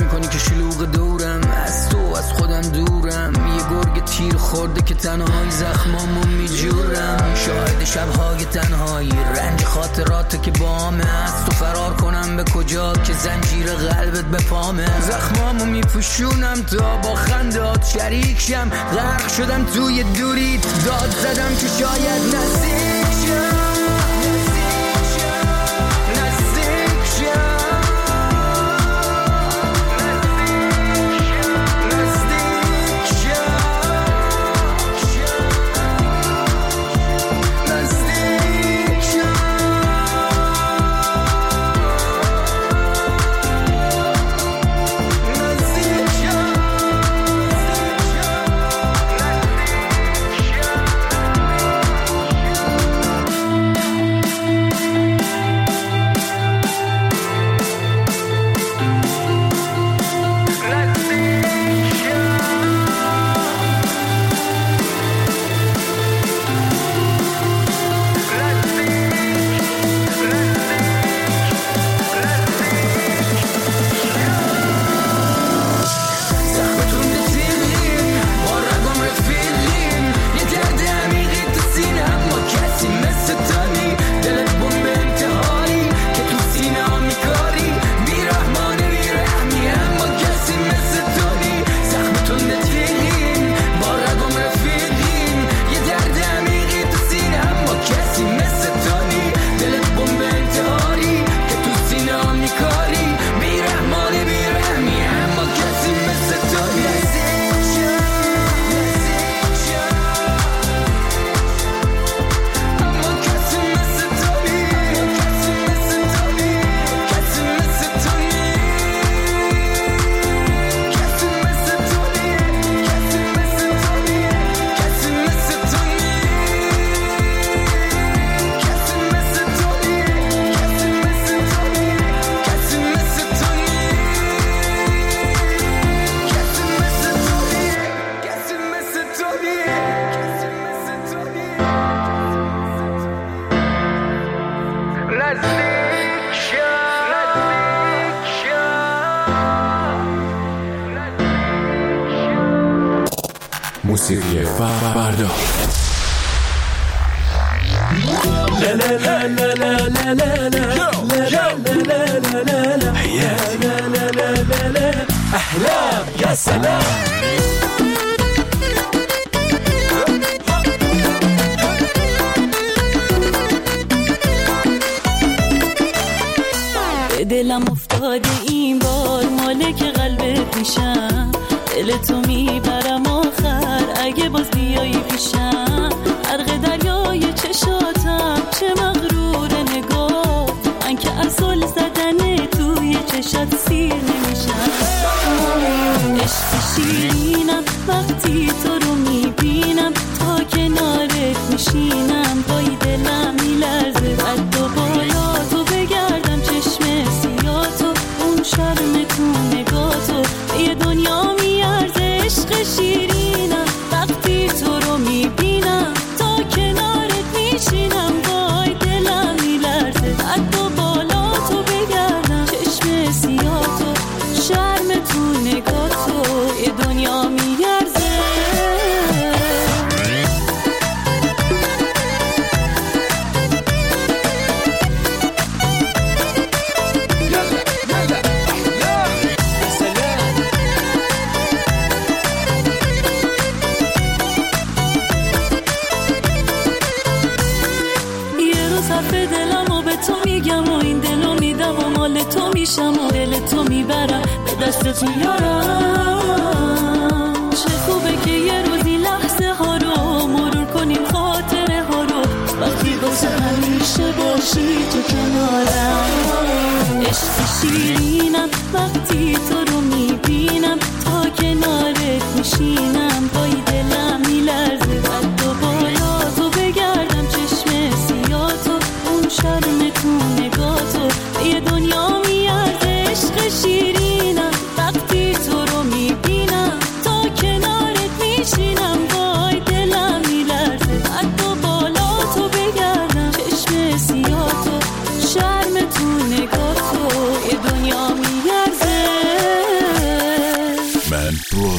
میکنی که شلوغ دورم، از تو از خودم دورم. یه گرگ تیر خورده که تنهایی زخمامو میجورم. شاهد شبهای تنهایی، رنج خاطرات که بامه. از تو فرار کنم به کجا که زنجیر قلبت به پامه. زخمامو میپوشونم تا با خندات شریک شم. غرق شدم توی دوریت، داد زدم که شاید نزدیک شم. موسیقی فردا. احلام يا سلام. به دلم افتاده این بار مالک قلبت میشم. دل تو میبرم آخر اگه باز بیایی پیشم. غرق دریای چشاتم چه مغرور نگاه. من که اصل زدن توی چشات سیر نمیشم. عشق شیرینم وقتی تو رو میبینم. تا کنارت میشینم پای دلم میلرزه. قد و بالا تو بگردم چشم سیاتو. اون شرم تو نگاتو یه دنیا میارزه. عشق شیرینم وقتی تو رو میبینم. تا کنارت میشینم وای دلم میلرزه. قد و بالا تو بگردم چشم سیاتو. شرم تو نگاتو یه دنیا میارزه. تو میشم و دل تو میبرم به دستت میارم. چه خوبه که یه روزی لحظه ها رو مرور کنیم، خاطره ها رو. وقتی واسه همیشه باشی تو کنارم. عشق شیرینم وقتی تو رو میبینم. تا کنارت میشینم پای دلم میلرزه. قد و بالا تو بگردم چشم سیاتو. اون شرم تو نگاتو یه دنیا میارزه. عشق شیرینم وقتی تو رو میبینم. تا کنارت میشینم وای دلم میلرزه. قد و بالا تو بگردم چشم سیاتو. شرم تو نگاتو یه دنیا میارزه.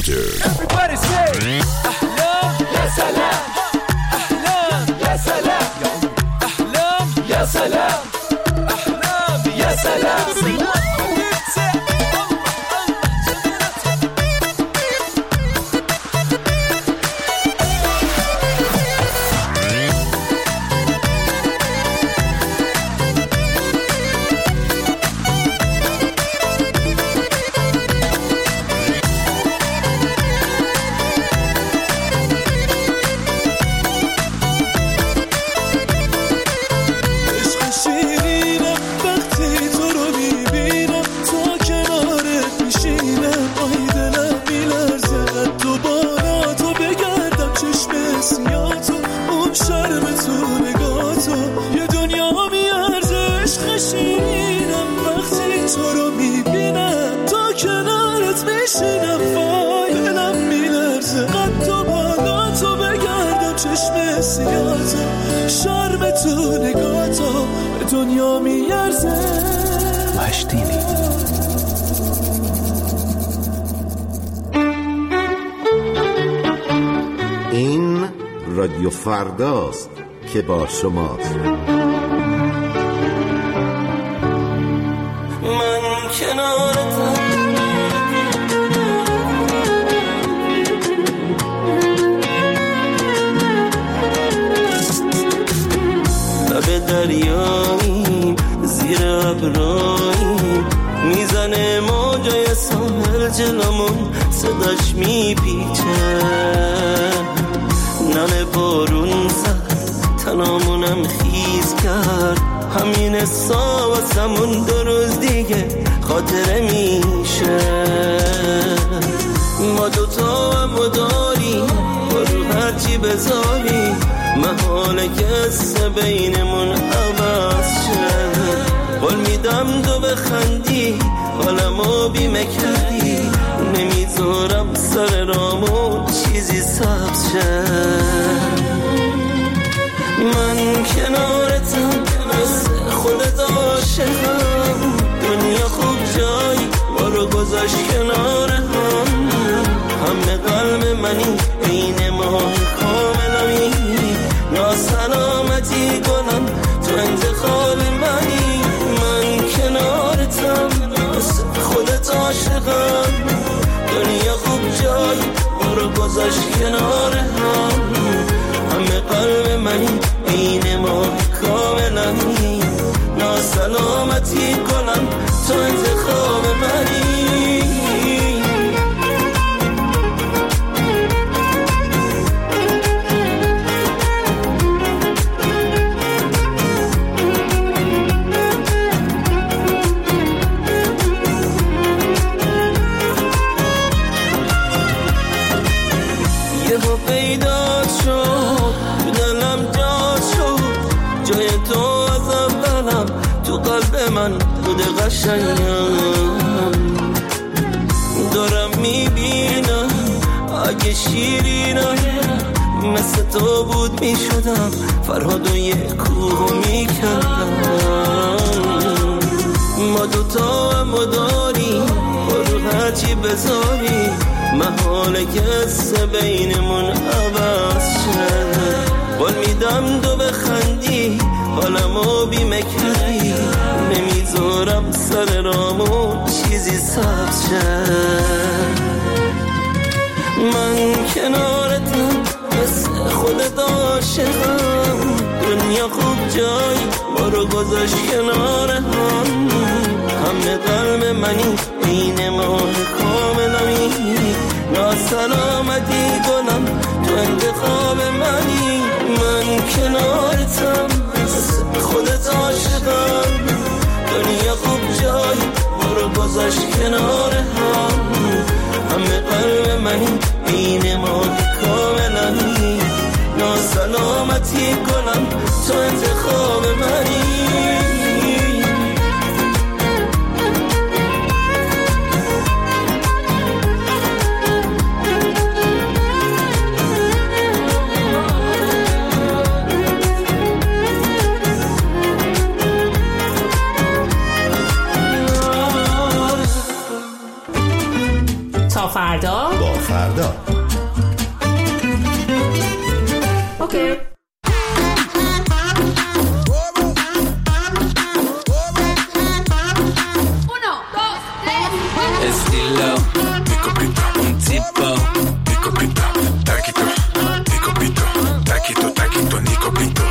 Order. Everybody say أحلام يا سلام أحلام يا سلام أحلام يا سلام أحلام يا سلام شرم تو نگاه تو به دنیا میارزه مشتینی این رادیو فرداست که با شماست. من کنارتم لب دریاییم زیر ابراییم میزنه موجای ساحل جلومون صداش میپیچه نم بارون زد تنامونم خیز کرد همین حسا واسمون 2 روز دیگه خاطره میشه ما دوتا هم داریم با رو هرچی بذاریم محاله که قصه بینمون عوض شه قول میدم تو بخندی حالمو بیمه کردی نمیذارم سر رامون چیزی سبز شه من کنارتم مثل خودت عاشقم دنیا خوب جایی ما رو گذاشت کنار همه قلب منی بین ما کاملمی ناسلامتی گلم تو انتخاب منی من کنارتم مثل خودت عاشقم دنیا خوب جایی ما رو گذاشت کنار همه قلب منی بین ما کاملمی ناسلامتی گلم تو انتخاب منی پیدا شد دلم جا شد جای تو از اولم تو قلب من بوده قشنگم دارم میبینم اگه شیرینم مثل تو بود میشدم فرهاد و یه کوه میکردم ما دوتا هم داریم برو هرچی بذاری محاله که قصه بینمون عوض شه قول میدم تو بخندی حالمو بیمه کردی نمیذارم سر رامون چیزی سبز شه من کنارتم مثل خودت عاشقم دنیا خوب جایی ما رو گذاشت کنار همه قلب منی بین ما کاملمی ناسلامتی گلم تو انتخاب منی من کنارتم خودت عاشقم دنیا خوب جایی ما رو گذاشت کنار همه قلب منی بین ما کاملمی ناسلامتی گلم تو انتخاب منی تا فردا با فردا. اوکی. Estilo, mi copito, un tipo, mi copito, taquito, mi copito, taquito, taquito, mi copito,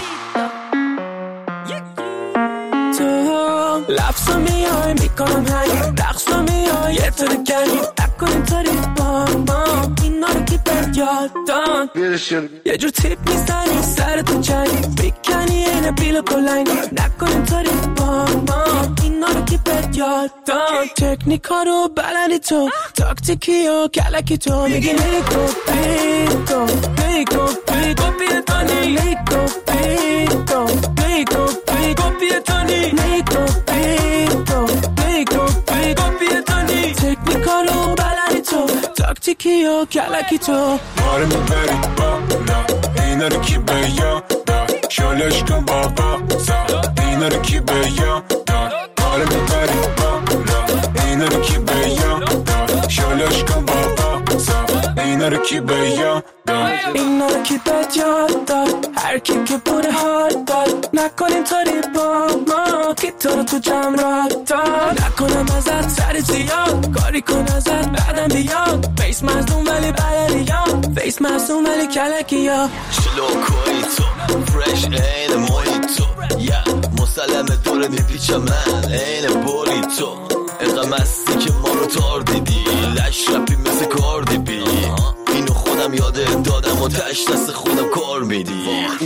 تو لفظو میای میکنم هنگ رقصو میای یه طور کنی نکن اینطوری با ما اینا رو کی بر یادان یه جور تیپ میزنی سرتو چنی بیکنی اینه بیل بلنگ نکن اینطوری با ما اینا رو کی بر یادان تکنیکا رو بلندی تو تاکتیکی و کلکی تو میگی لیکو پیکو لیکو پیکو پیتانی لیکو پیکو لیکو پیکو پیتانی لیکو پیکو لیکو پیکو پیتانی تکنیکا رو بلندی تو تاکتیکی و کلکی تو آره میبری بالا اینا رو کی به یادار شالش کن بابا زا اینا رو کی به یادار آره میبری بالا اینا رو کی به یادار شالش کن بابا زا اینا رو کی به یادار اینا رو کی به یادار هر کی که بوده حال داد نکنیم طوری با ما کی تو رو تو جمع را داد نکنم ازت سر زیاد کاری کن ازت بعدم بیاد فیس مزدون ولی بلدیان فیس مزدون ولی کلکی ها شلوکوی تو فرش این مویتو یا مسلم دور میپیچ من این بوری تو اینقدر مستی که ما رو تار دیدی لش رپی مثل کاردی بی اینو خودم یاده دادم و تش دست خودم کار میدی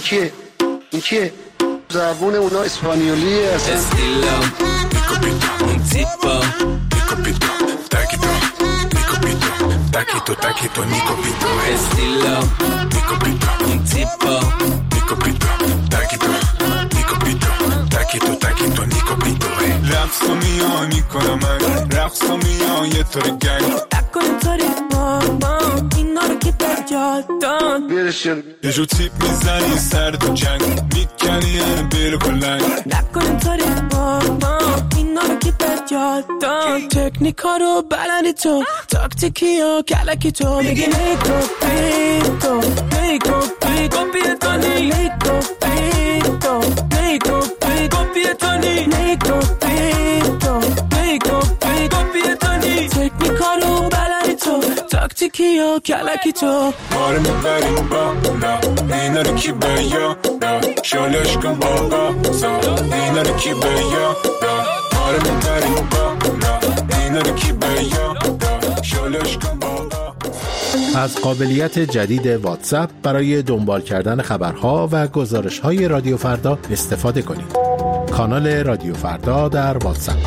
این کیه زبون اونا اسپانیولیه اصلا Estilo, mi copito, un tipo, mi copito, taquito, mi copito, taquito, taquito, mi copito. Estilo, mi copito, un tipo, mi copito, taquito, mi copito, taquito, taquito, mi copito. رقصو میان میکنم من رقصو میان یه طور گنگ نکنیم طوری با ما اینا رو کی به یادان یه جو تیپ میزنی سر تو جنگ میکنی یه بیل کلنگ نکنیم طوری با ما اینا رو کی به یادان تکنیکا رو بلندی تو تاکتیکی و کلکی تو میگی لیکو پیکو لیکو پیکو پیتانی لیکو پیکو لیکو پیکو پیتانی لیکو پیکو لیکو پیکو پیتانی تکنیکا رو بلندی تو تاکتیکی و کلکی تو آره میبریم بالا اینا رو کی به یادار شالش کن بابا زا اینا رو کی به یادار آره میبریم بالا اینا رو کی به یادار شالش کن بابا. از قابلیت جدید واتساپ برای دنبال کردن خبرها و گزارش‌های رادیو فردا استفاده کنید. کانال رادیو فردا در واتساپ.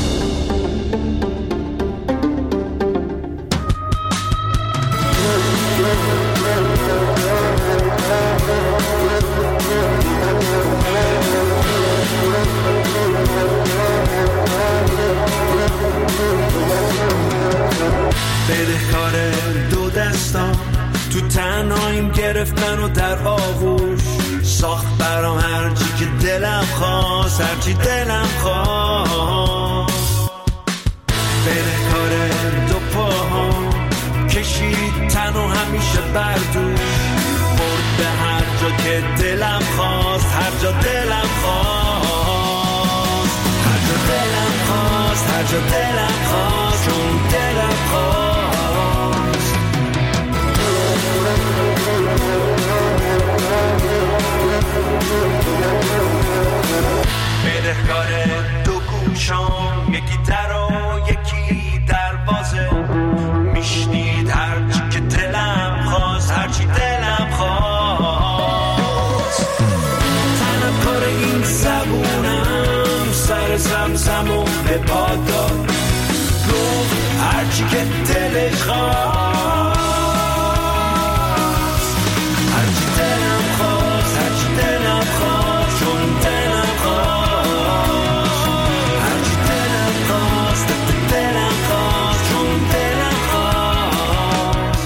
بدهکار دو دستان تو تنهاییم گرفتن و در آغوش ساخت برام هرچی که دلم خواست هرچی دلم خواست بدهکار دو پاها کشید تن و همیشه بردوش برد به هر جا که دلم خواست هر جا دلم خواست هر جا دلم خواست هر جا دلم خواست چون دلم خواست بدهکار دو گوشام یکی در و یکی دروازه میشنید هرچی که دلم خواست هرچی دلم خواست تنم کار این زبونم سر زمزمون به پادار گفت هرچی که دلش خواست هرچی دلم خواست هرچی دلم خواست چون دلم خواست هرچی دلم خواست دلم خواست چون دلم خواست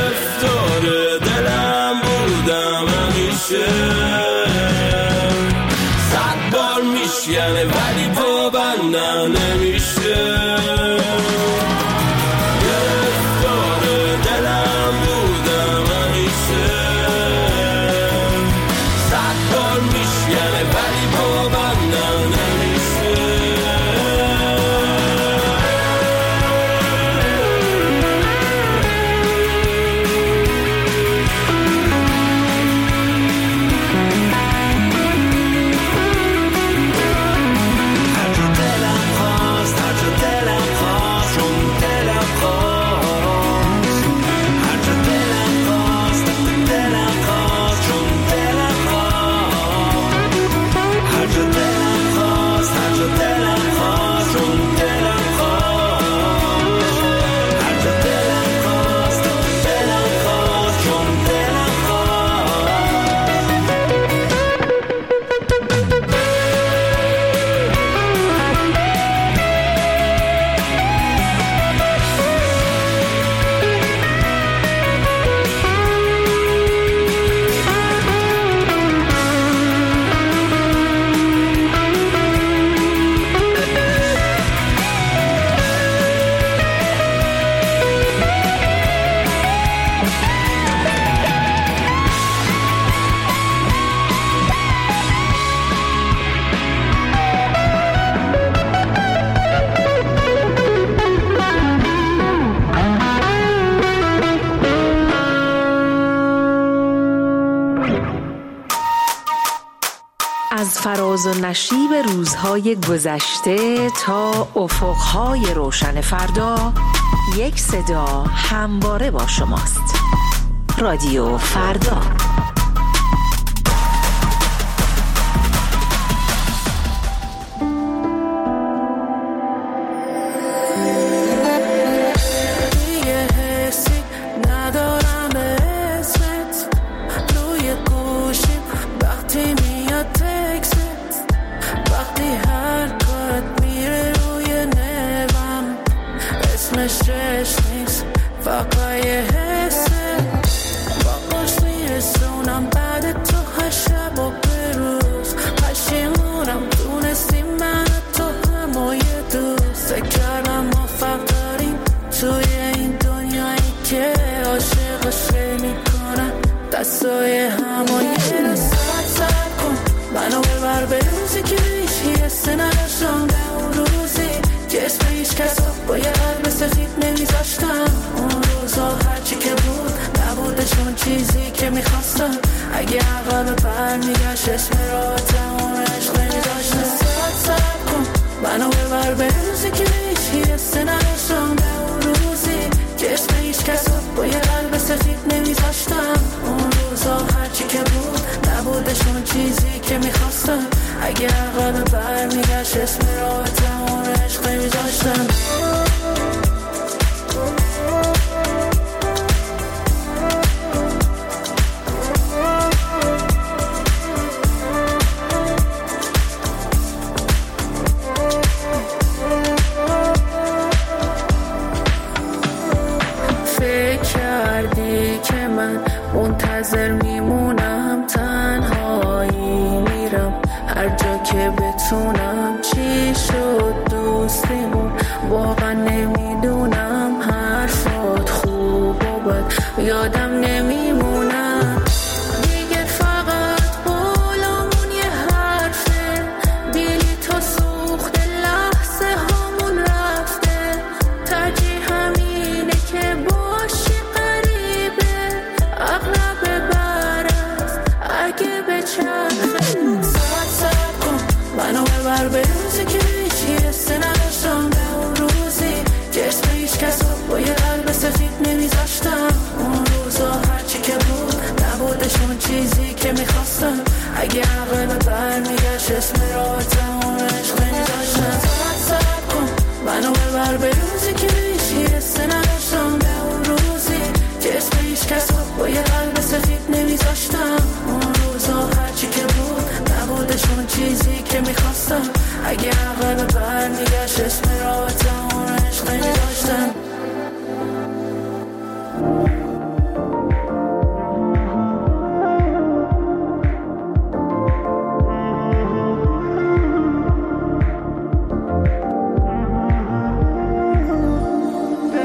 گرفتار دلم بودم همیشه ولی باورم نمیشه. از فراز و نشیب روزهای گذشته تا افقهای روشن فردا، یک صدا همواره با شماست. رادیو فردا.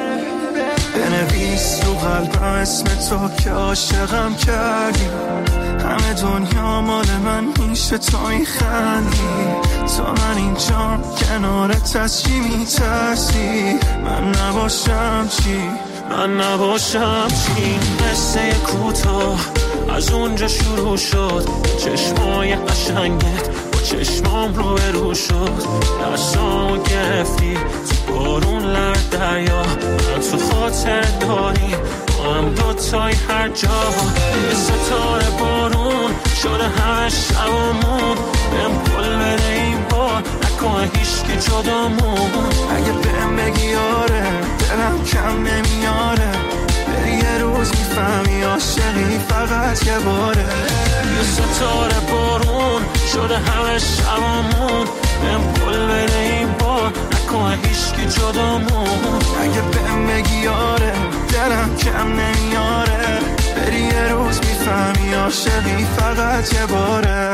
بنویس رو قلبم اسم تو که عاشقم کردی، همه دنیا مال من میشه تو میخندی، تا من اینجا کنارت از چی میترسی؟ من نباشم چی؟ من نباشم چی؟ قصه کوتاه از اونجا شروع شد، چشمای قشنگت با چشمام رو شد، دستامو گرفتی تو بارون لرد دریا، من تو خاطر داری با هم دوتای هر جا، یه ستاره بارون شده همه شبامون، بهم قول بده این بار نکنه هیچکی جدامون، اگه بهم بگی آره دلم کم نمیاره، بری یه روز میفهمی عاشقی فقط یه باره، یه ستاره بارون شده همه شبامون، بهم قول بده این بار نکنه هیچکی جدامون، اگه بهم بگی آره دلم کم نمیاره، بری یه روز میفهمی عاشقی فقط یه باره.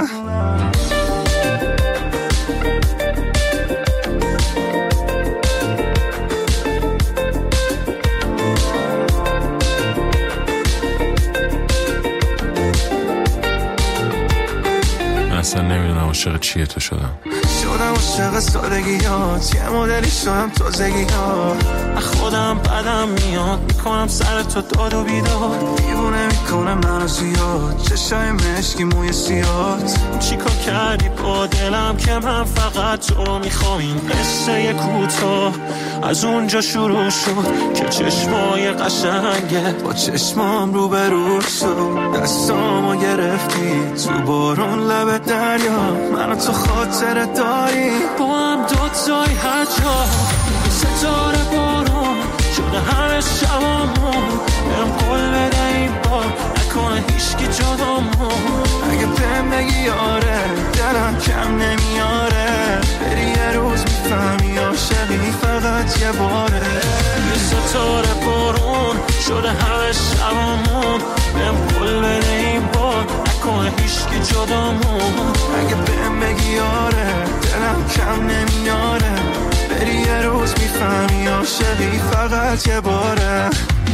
اصلا نمیدونم عاشق چیه تو شدم عاشق سادگیات، یه مدلی شدم تازگیات، خودم بدم میاد میکنم سر تو داد و بیداد، دیوونه میکنه منو زیاد، چشای مشکی موی سیاد، چیکار کردی با دلم که من فقط تو رو میخوام، این قصه کوتاه از اونجا شروع شد که چشمای قشنگت با چشمام رو شد، دستامو گرفتی تو بارون لب دریا، منو تو خاطر داری با هم دوتای هر جا، ستاره بارون شده همه شبامون، بهم قول بده این بار نکنه هیچکی جدامون، اگه بهم بگی آره دلم کم نمیاره، بری یه روز میفهمی عاشقی فقط یه باره، یه ستاره بارون شده همه شبامون، بهم قول بده این بار نکنه هیچکی جدامون، اگه بهم بگی آره دلم کم نمیاره، بری یه روز میفهمی عاشقی فقط یه باره.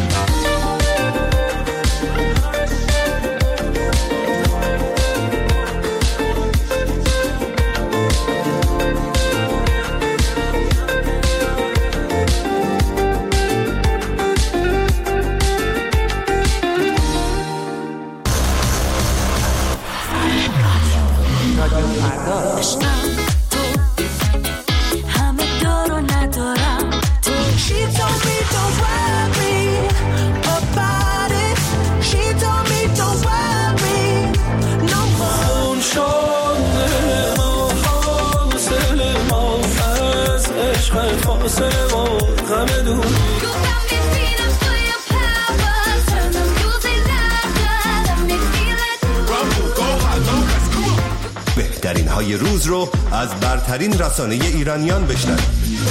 بهترین های روز رو از برترین رسانه ایرانیان بشنوید.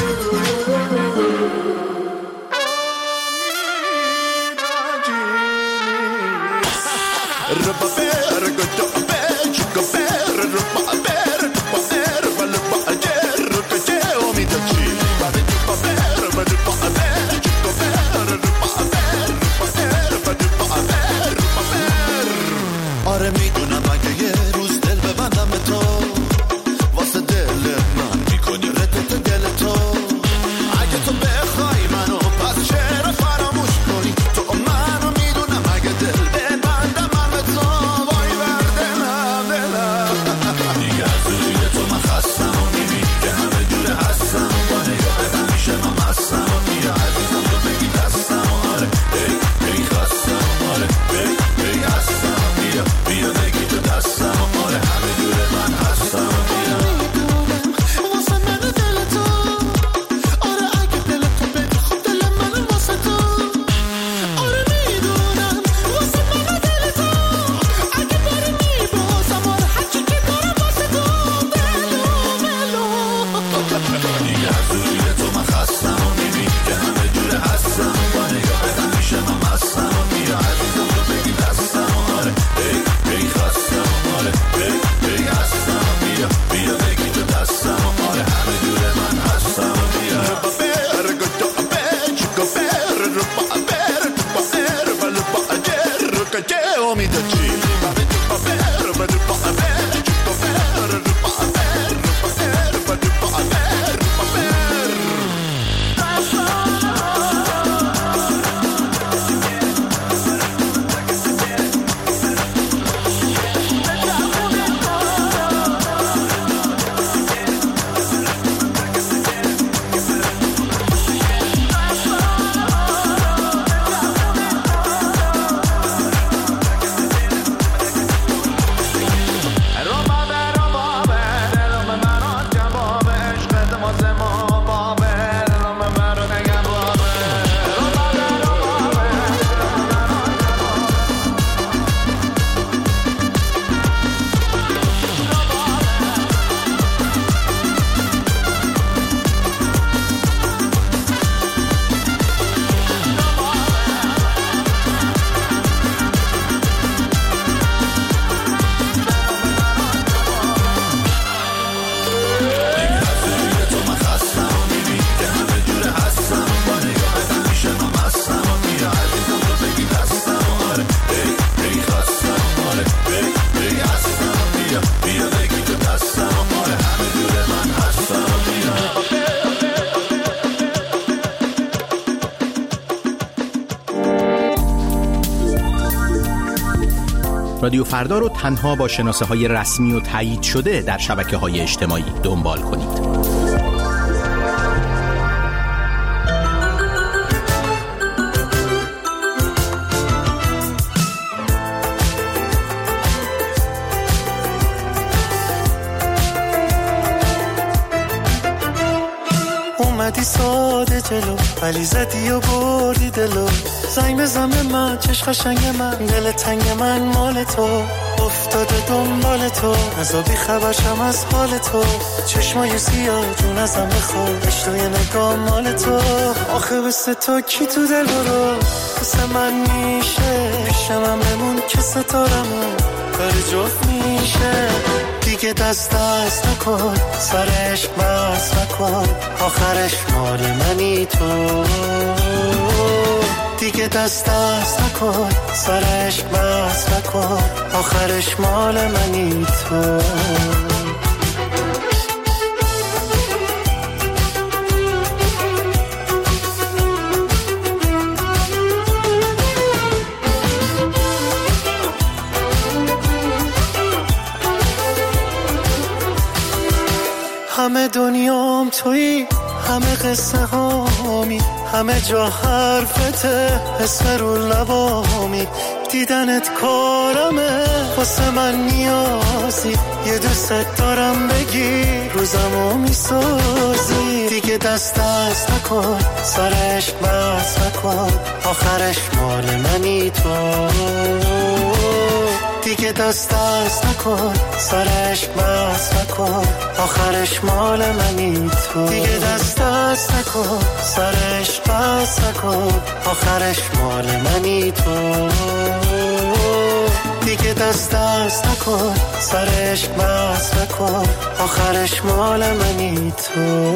آره میدونم اگه یه روز دل ببندم به تو، واسه دل من میکنی ردت دل تو، اگه تو بخوای منو پس چرا فراموش کنی، تو منو میدونم اگه دل ببندم من به تو، وای بر دلم دیگه از رادیو فردا رو تنها با شناسه‌های رسمی و تایید شده در شبکه‌های اجتماعی دنبال کنید. اومدی ساده جلو ولی زدی و بردی دلو، زنگ بزن به من چش قشنگ من، دل تنگ من مال تو، افتاده دنبال تو، نزا بی خبرشم از حال تو، چشمای سیاه جون ازم بخواد، اشتوی نگاه مال تو، آخه بسه تو کی تو دل برو بسه من میشه، پیشم هم بمون که ستارمون کار جفت میشه، دیگه دست نکن سرش بس نکن، آخرش مال منی تو، دیگه دست نکن سرش بس نکن، آخرش مال منی تو. همه دنیام تویی، همه قصه هامی، همه جا حرفته، اسم رو لبامی، دیدنت کارمه، واسه من نیازی، یه دوست دارم بگی روزمو میسازی، دیگه دست نکن سرش بس نکن، آخرش مال منی تو، دیگه دست نکن سرش بس نکن، آخرش مال منی تو، دیگه دست نکن سرش بس نکن، آخرش مال منی تو، دیگه دست نکن سرش بس نکن، آخرش مال منی تو.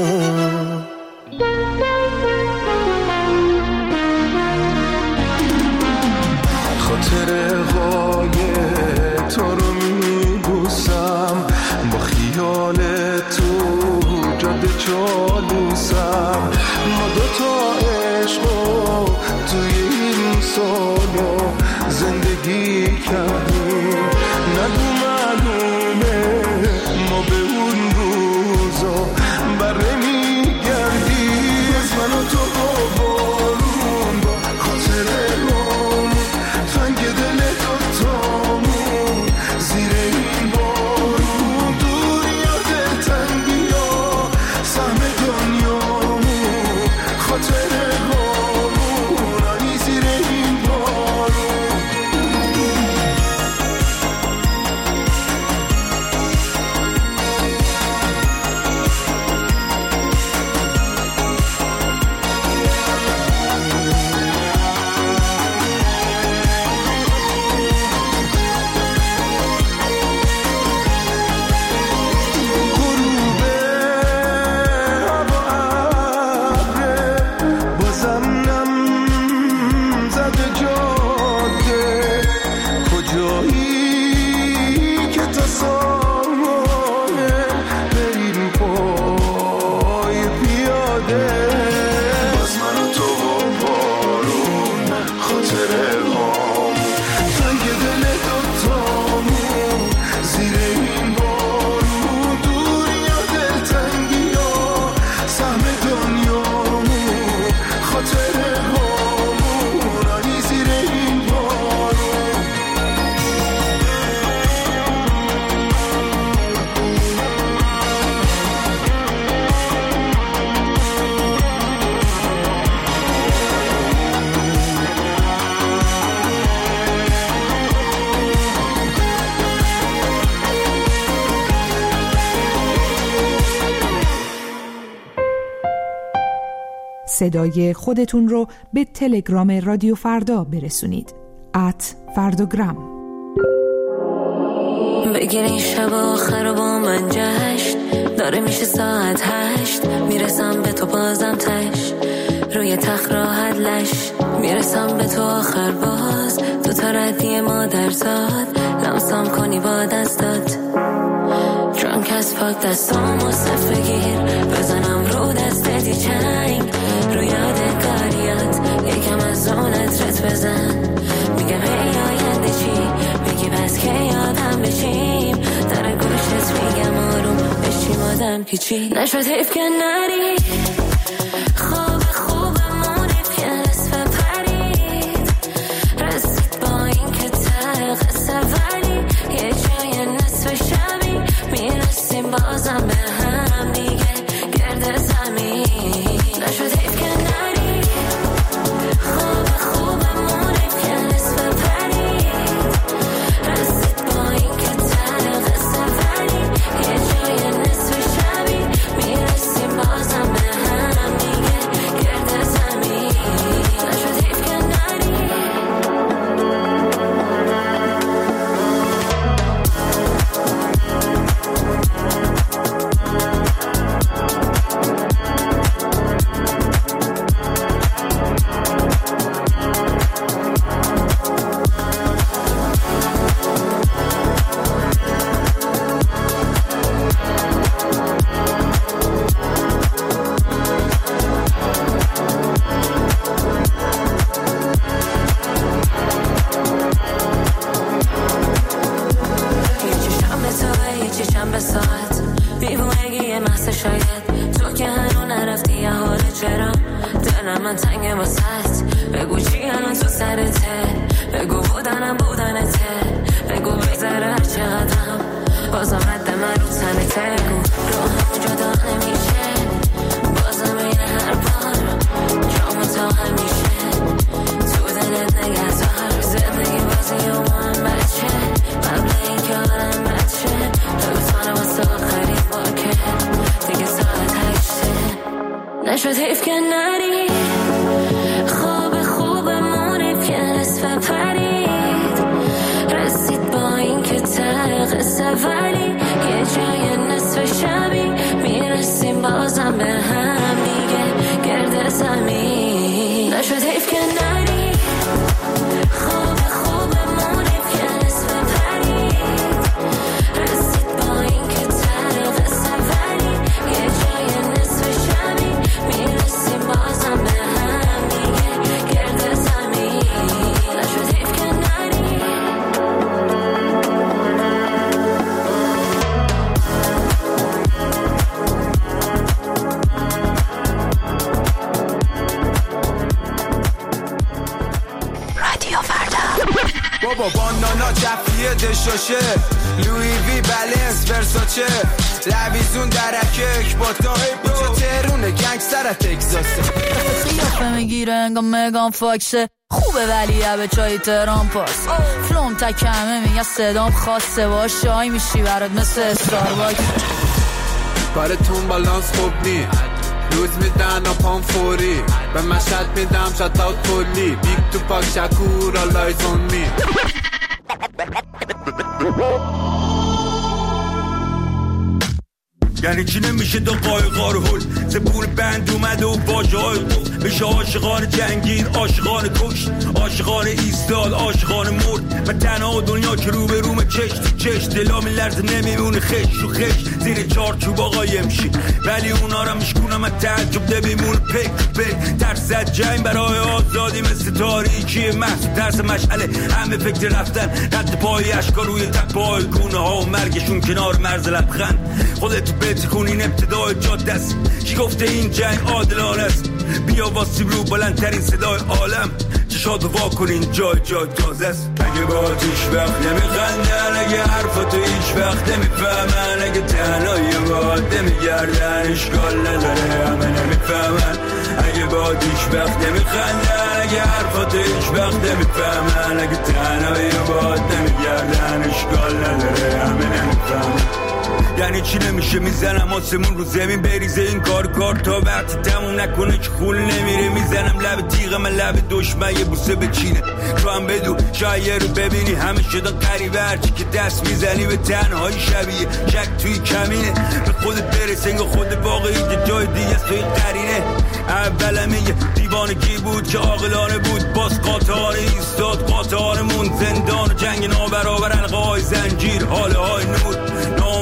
خاطرهای تو رو میبوسم، با خیال تو جاده چالوسم، ما دوتا عشقو توی این سالو زندگی کردیم، نگو معلومه ما به اون روزا بره میگردیم، از من و تو بارون با خاطره تنگ دل دوتامون، زیر این بارون دنیا دل تنگی ها، سهم دنیامون، خاطره هامون، آنی زیر این بارون. صدای خودتون رو به تلگرام رادیو فردا برسونید. @فرداگرام. بگیرین شب آخر با من جشن، داره میشه ساعت 8، میرسم به تو بازم تش، روی تخت راحت لش، میرسم به تو آخر باز، تو تا ردی مادرزاد، لمسم کنی با دستات، درانک از پاک دستامو صف بگیر، بزنم رو دستتی چنگ، رو یادگاریات یکم از اونت رت بزن، میگم هی آینده چی، میگی میگی بس که یادم بشیم در گوشت میگم آروم بشیم آدم پیچی نشد حیف که نری خواب خوبمون که نصف پرید رسید با این که ته قصه ولی یه جای نصف شبی میرسیم بازم به هم دیگه گرد زمین نشد حیف که نری خواب خوبمون که نصف پرید رسید با این که ته قصه ولی یه جای نصف شبی میرسیم بازم به هم دیگه گرد زمین نشد حیف که نری من تنگ واسط بگو چی الان تو سرته بگو بودنته بگو بگذره هر چقدرم بازم رد من رو تنته بگو روحم جدا نمیشه بازم این هر بار جامو تا همیشه تو دلت نگهدار زندگی بازی و من بچه قبل این که آدم بچه بگو تانه واسه آخرین باکه دیگه ساعت 8 نشد حیف که نری خواب خوبمون که نصف پرید رسید با این که ته قصه ولی یه جای نصف شبی میرسیم بازم به هم دیگه گرد زمین نشد حیف که نری خواب خوبمون که نصف پرید رسید با این که ته قصه ولی یه جای نصف شبی میرسیم بازم به هم دیگه گرد زمین نشد حیف که نری رادیو فردا بابا بانانا جفیه دشاشه لوی وی بلنس ورساچه لویزون درکک با تا اینجا ترونه گنگستر تکساسه خیافه میگیره انگام مگان فاکسه خوبه ولی به چای تهران پاس فلوم تکمه میگه صدام خاصه باشه آی میشی برات مثل استارباکس کارتون بالانس خوب نی روز میدن پام فوری به مشهد میدم شات اوت کلی بیگ تو پاک شکور آلایز اون می یعنی چی نمیشه دو قایقا رو هل زبون بند اومده و باجه های قفل میشه عاشقان جنگین عاشقان کشت عاشقان ایستاد عاشقان مرد و تنها دنیا که رو به روم چشت تو چشت دلا میلرزه نمیمونه خش رو خش زیر چارچوب آقا یمشی ولی اونا را میشکونم از تعجب نمیمونه پک ترسد جنگ برای آزادی مثل تاریکی محض ترس مشعله همه فکر رفتن رد پای اشکار روی تپای گونه ها و مرگشون کنار مرز لبخند خودتو بتکون این ابتدای جاده است کی گفته این جنگ عادلانه است بیا واسیم رو بلندترین صدای عالم چشاتو وا کنین جای تازه است اگه با هیچ وقت نمیخندن اگه حرفاتو هیچ وقت نمیفهمن اگه تنهایی باید نمیگردن اشکال نداره همه نمیفهمن اگه با هیچ وقت نمیخندن اگه حرفاتو هیچ وقت نمیفهمن اگه تنهایی باید نمیگردن اشکال نداره همه نمیفهمن یعنی چی نمیشه میزنم آسمون رو زمین بریزه این کار تا وقتی تموم نکنه که خون نمیره میزنم لب تیغم من لب دشمن یه بوسه بچینه تو هم بدو شاید رو ببینی همه شدن قریبه هرچی که دست میزنی به تنهایی شبیه شک توی کمینه به خودت برس انگاه خود واقعی جای دیگه توی قرینه اولم یه دیوانگی بود که عاقلانه بود باز قاطعانه ایستاد قاطعانمون زندان جنگ نابرابر القای زنجیر حاله های نور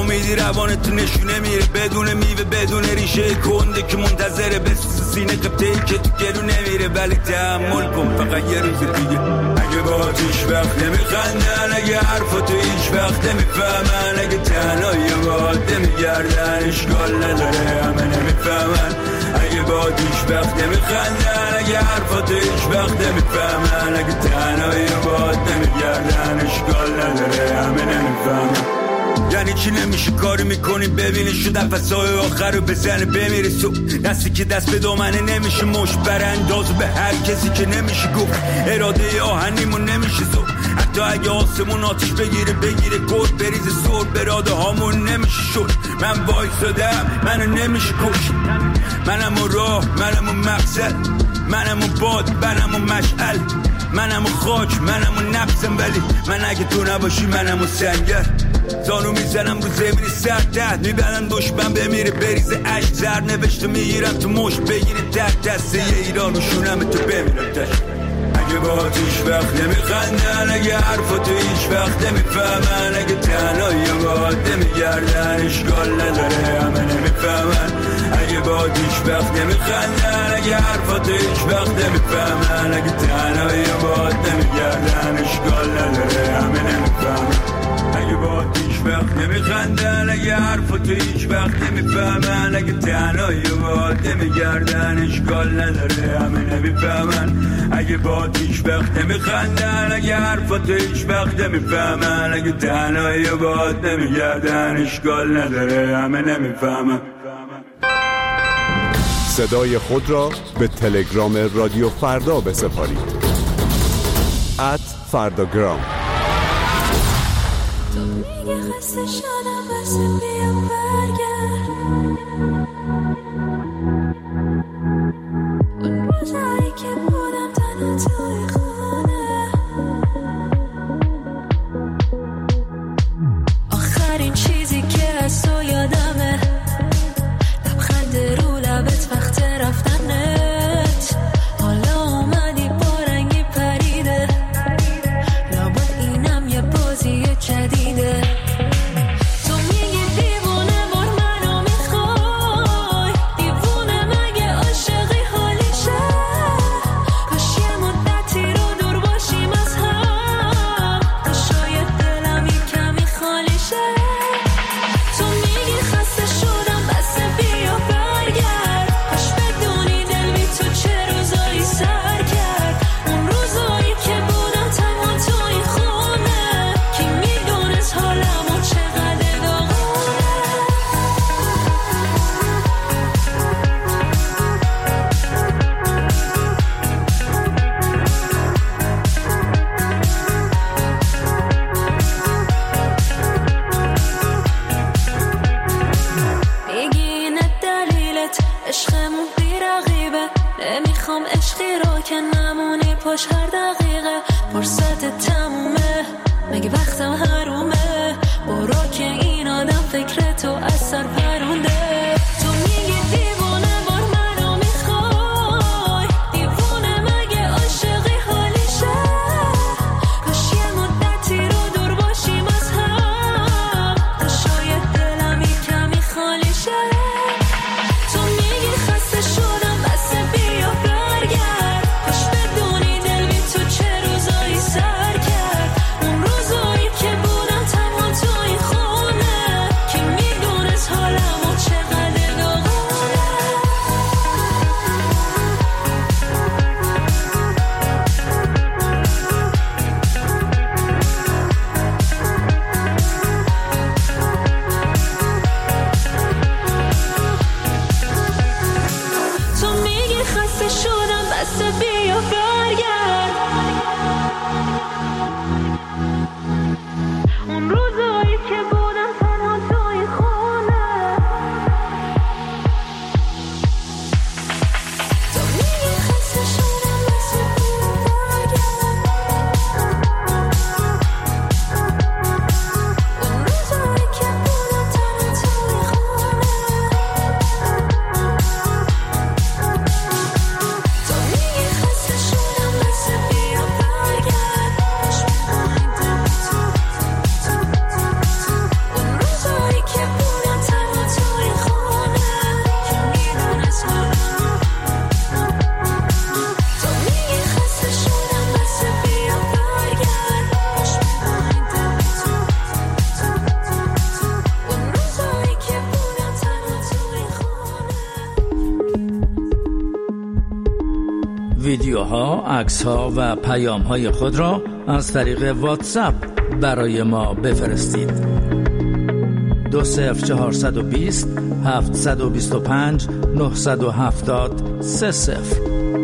امیدی روانت نشونه میره بدون میوه بدون ریشه کنده که منتظره بسوز سینه قبطه‌ای که تو گلو نمیره. ولی تحمل کن فقط یه روز دیگه. اگه باهات هیچ وقت نمیخندن، اگه حرفاتو هیچ وقت نمیفهمن، اگه تنهایی باهات نمیگردن اشکال نداره همه نمیفهمن. اگه باهات هیچ وقت نمیخندن، اگه حرفاتو هیچ وقت نمیفهمن، اگه تنهایی باهات نمیگردن اشکال نداره همه نمیفهمن. یعنی چی نمیشه کاری میکنی ببینی شو نفسای آخر رو بزنه بمیره سو دستی که دست به دامنه نمیشه مش برانداز به هر کسی که نمیشه گفت اراده آهنیمون نمیشه زو. حتی اگه آسمون آتش بگیره گل بریزه سر براده هامون نمیشه شد. من وایسادم منو نمیشه کش. منم و راه منم و مقصد منم و باد منم و مشعل منم و خاک منم و نفسم. ولی من اگه تو نباشی منم و سنگر. زانو میزنم رو زمین سر تحت میبرن دشمن بمیره بریزه عشق زر نوشته میگیرم تو مشت بگیره تحت دسته ایران و شونم تو بمیرم تشت. اگه باهات هیچ وقت نمیخندن، اگه حرفاتو هیچ وقت نمیفهمن، اگه تنهایی باهات نمیگردن اشکال نداره همه نمیفهمن. اگه باهات هیچ وقت نمیخندن، اگه حرفاتو هیچ وقت نمیفهمن، اگه تنهایی باهات نمیگردن اشکال نداره همه نمیفهمن. اگه باهات هیچ وقت نمیخندن، اگه حرفاتو هیچ وقت نمیفهمن، اگه تنهایی باهات نمیگردن اشکال نداره همه نمیفهمن. اگه باهات هیچ وقت نمیخندن، اگه حرفاتو هیچ وقت نمیفهمن، اگه تنهایی باهات نمیگردن اشکال نداره همه نمیفهمن. صدای خود را به تلگرام رادیو فردا بسپارید. @فرداگرام. میگه خسته شدم بس بیا برگرد. اون روزایی که بودم تنها توی خونه، آخرین چیزی که از تو یادمه لبخند رو لبت وقت رفتنت. حالا اومدی با رنگی پریده، لابد اینم یه بازی جدیده. تو میگی دیوونه بار منو میخوای، دیوونه مگه عاشقی حالیشه؟ کاش یه مدتی رو دور باشیم از هم، کاش شاید دلم یه کمی خالی شه. تو میگی خسته شدم بس بیا برگرد، کاش بدونی دل بی تو چه روزایی سر کرد. اون روزایی که بودم تنها تو این خونه، کی میدونست حالمو چقدر داغونه. میگی اینه دلیلت عشقمون بی رقیبه، نمیخوام عشقی رو که نمونی پشت هر دقیقه. فرصت تمومه مگه وقتم حرومه، برو که این آدم فکر تو از سر پرونده. تو میگی دیوونه بار منو میخوای، دیوونه مگه عاشقی حالیشه؟ کاش یه مدتی رو دور باشیم از هم، تا شاید دلم یه کمی خالی شه. تو میگی خسته شدم بس بیا برگرد، کاش بدونی دل بی تو چه روزایی سر کرد. ویدیوها، عکس‌ها و پیام‌های خود را از طریق واتساپ برای ما بفرستید. 20420 725 970 30.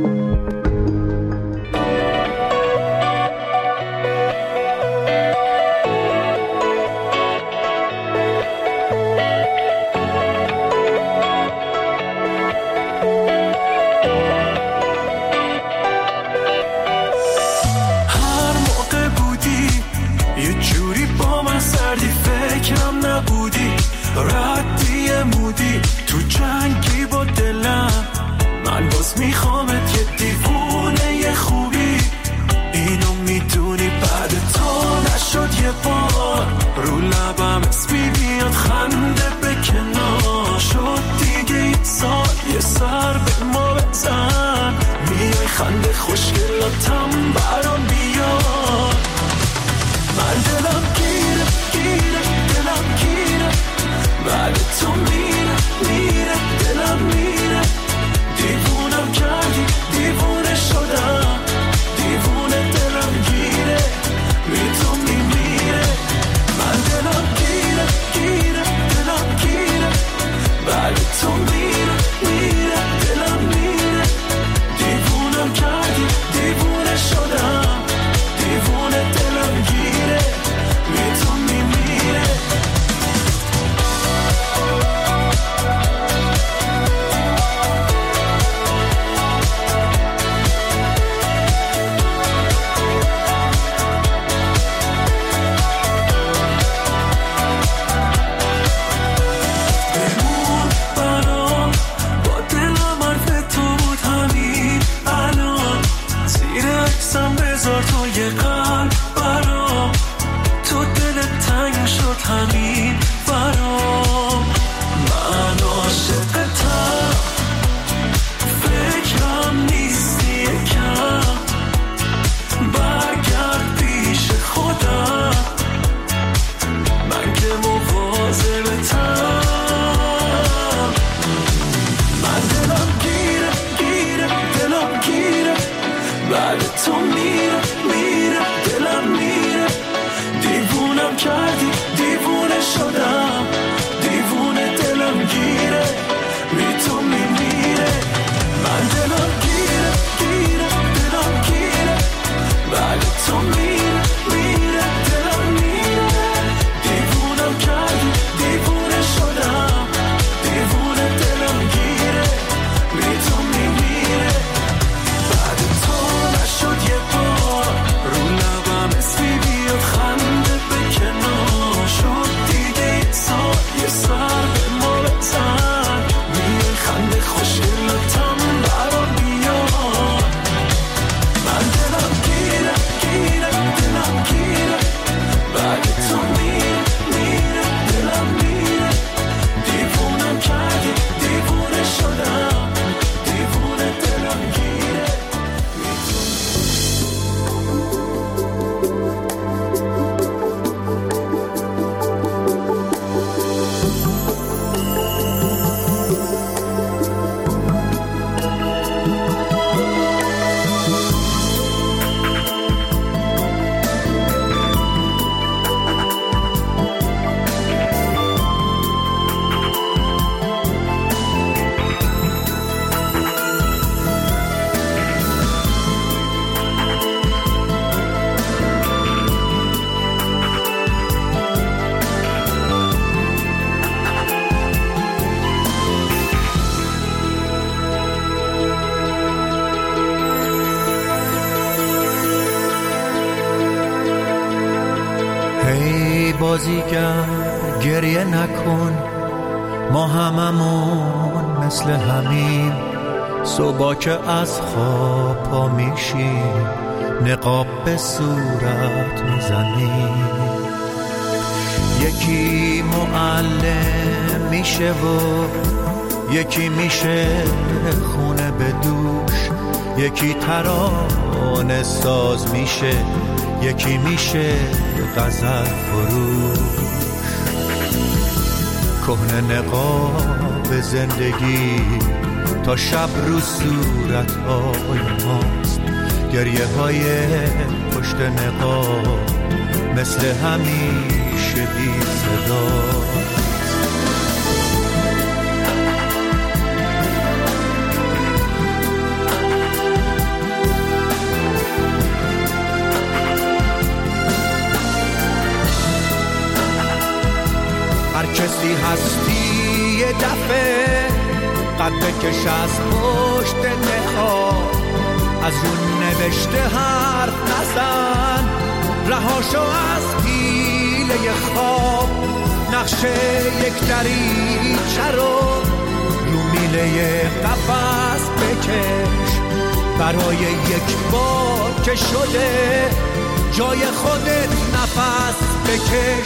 بازیگر گریه نکن، ما هممون مثل همین. صبح که از خواب پا میشیم نقاب به صورت میزنیم. یکی معلم میشه و یکی میشه خونه به دوش. یکی ترانه ساز میشه، یکی میشه غزل فروش. کهنه نقاب زندگی تا شب رو صورت های ماست، گریه های پشت نقاب مثل همیشه بی صدا. هر کسی هستی یه دفعه قد بکش از پشت نخواه، از اون نوشته حرف نزن، رهاشو از حیله خواب. نقشه یک دریچه رو میله قفس بکش، برای یک بار که شده جای خودت نفس بکش.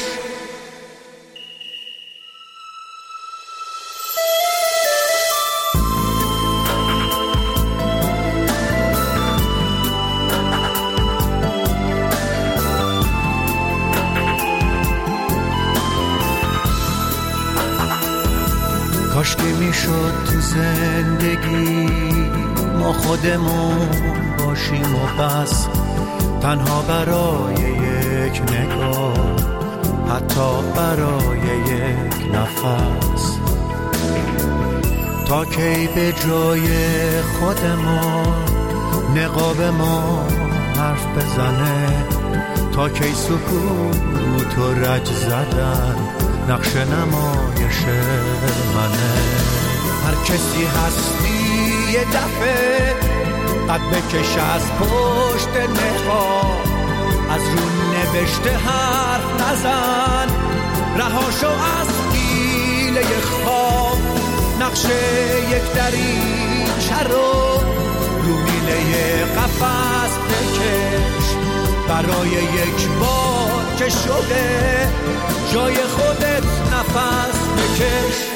کاش که میشد تو زندگی ما خودمون باشیم و بس، تنها برای یک نگاه، حتی برای یک نفس. تا کی به جای خودمون نقاب ما حرف بزنه، تا کی سکوت و رج زدن نقش نمایش منه. هر کسی هستی یه دفعه قد بکش از پشت نقاب، از رو نوشته حرف نزن، رهاشو از حیله خواب. نقش یک دریچه رو میله قفس بکش، برای یک بار که شده جای خودت نفس بکش.